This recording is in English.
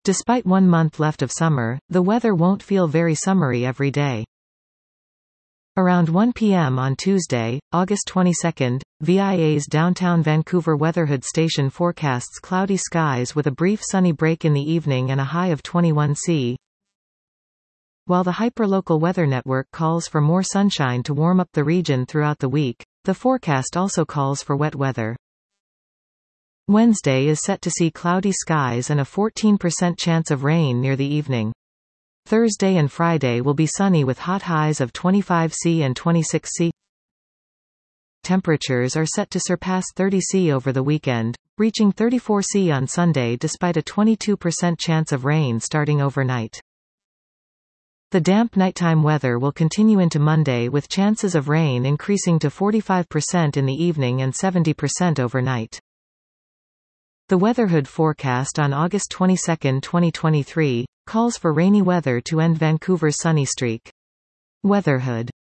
Despite 1 month left of summer, the weather won't feel very summery every day. Around 1 p.m. on Tuesday, August 22, VIA's downtown Vancouver Weatherhood station forecasts cloudy skies with a brief sunny break in the evening and a high of 21 C. While the hyperlocal weather network calls for more sunshine to warm up the region throughout the week, the forecast also calls for wet weather. Wednesday is set to see cloudy skies and a 14% chance of rain near the evening. Thursday and Friday will be sunny with hot highs of 25 C and 26 C. Temperatures are set to surpass 30 C over the weekend, reaching 34 C on Sunday despite a 22% chance of rain starting overnight. The damp nighttime weather will continue into Monday with chances of rain increasing to 45% in the evening and 70% overnight. The Weatherhood forecast on August 22, 2023, calls for rainy weather to end Vancouver's sunny streak. Weatherhood.